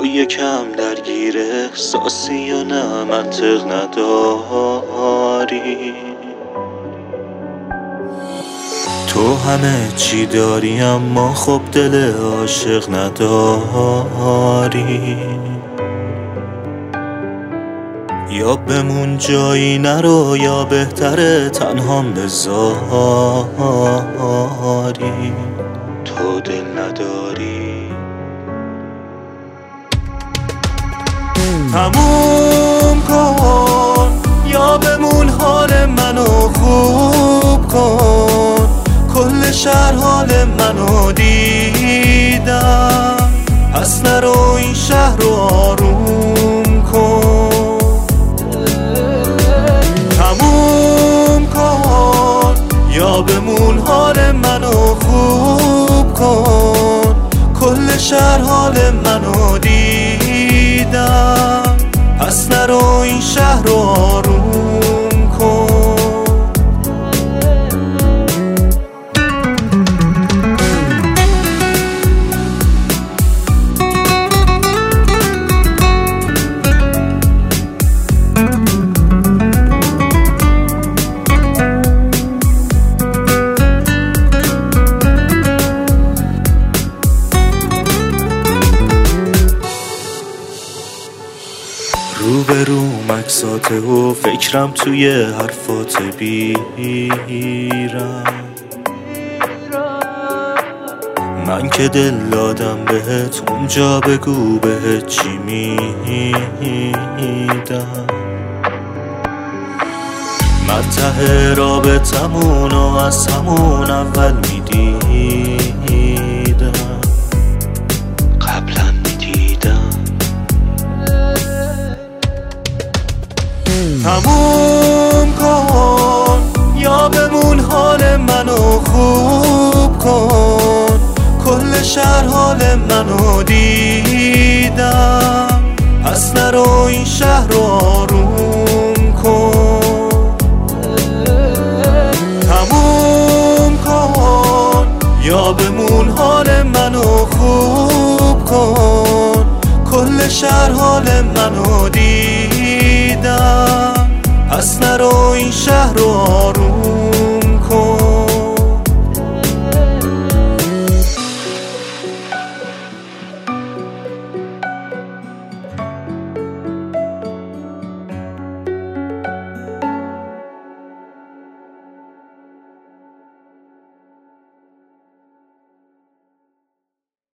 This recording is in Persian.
یکم درگیر احساسی و نه منطق نداری. تو همه چی داری اما خب دل عاشق نداری. یا بمون جایی نرو یا بهتره تنهام بذاری. تو دل نداری. تموم کن یا بمون حال منو خوب کن. کل شهر حال منو دیدم، پس نرو این شهر رو آروم کن. تموم کن یا بمون حال منو خوب کن. کل شهر حال منو دیدم، پس نرو این شهر رو آروم کن. رو به رو مکساته و فکرم توی حرفات بیرم. من که دل دادم بهت اونجا بگو بهت چی میدم. من ته رابطمونو از همون اول میدیدم، قبلا میدیدم. تموم کن یا بمون حال منو خوب کن. کل شهر حال منو دیدم، پس نرو این شهر رو آروم کن. تموم کن یا بمون حال منو خوب کن. کل شهر حال منو دیدم، پس نرو این شهر رو آروم